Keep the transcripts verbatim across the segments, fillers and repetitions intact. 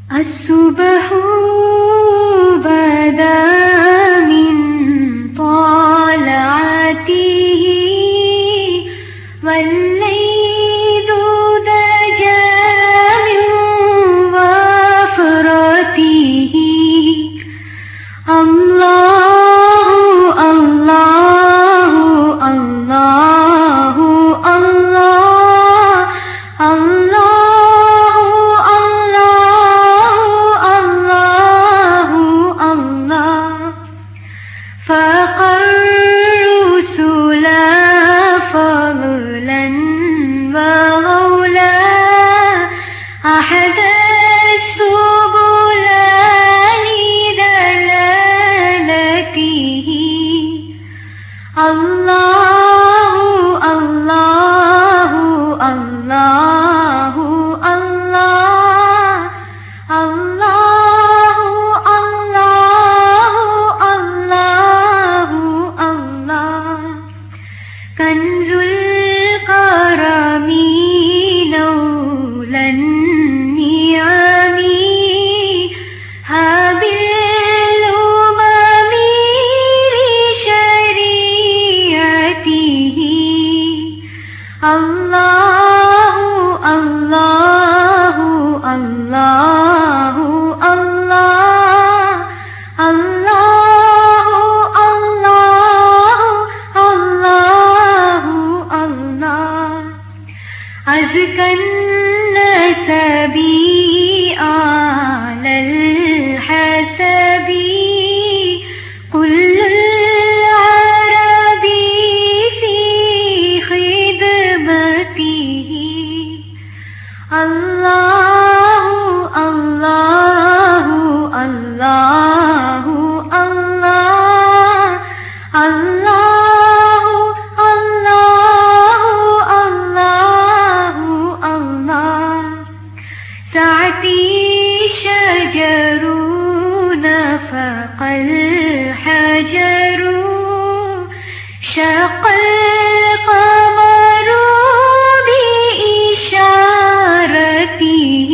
الصبح بدا من طلعته والليل دجى من وفرته الله الله الله الله الله الله الله فقر رسلا فضلا وغولا أحد السبل لدلالته الله الله الله الله الله الله الله كنز الكرم لولا النعم هاب الأمم لشريعته الله الله الله الله الله الله الله أزكى النسب على الحسب كل العرب في خدمته الله الله الله الله الله الله الله الله سعتي شجر نفق الحجر شق القمر بإشارته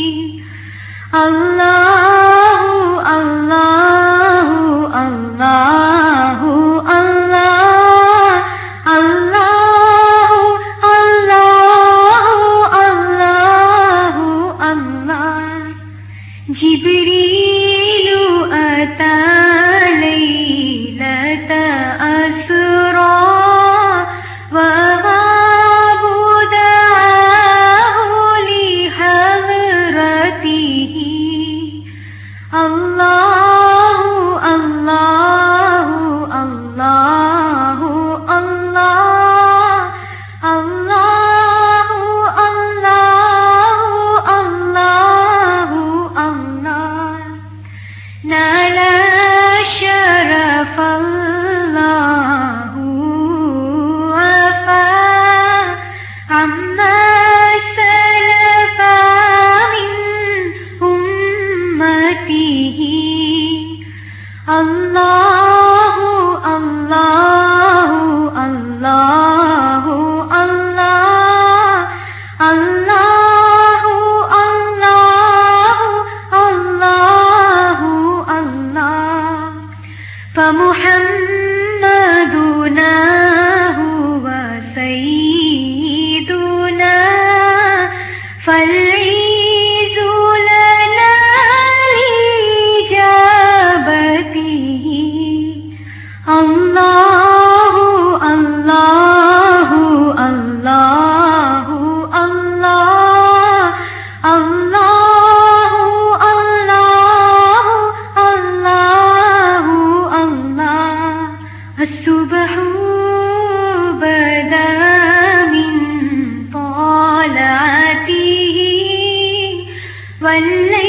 الله الله الله الله الله الله الله جبريل أتى ليلة أسرى وغاب دعاه لحضرته الله الله الله الله الله الله الله الله نال شرف الله وفى عما سلف من أمته الله الله الله الله الله الله الله الله فمحمدنا هو سيدنا فالعيد لنا لإجابته الله الله الله الله الله الله الله الصبح بدا من طلعته والليل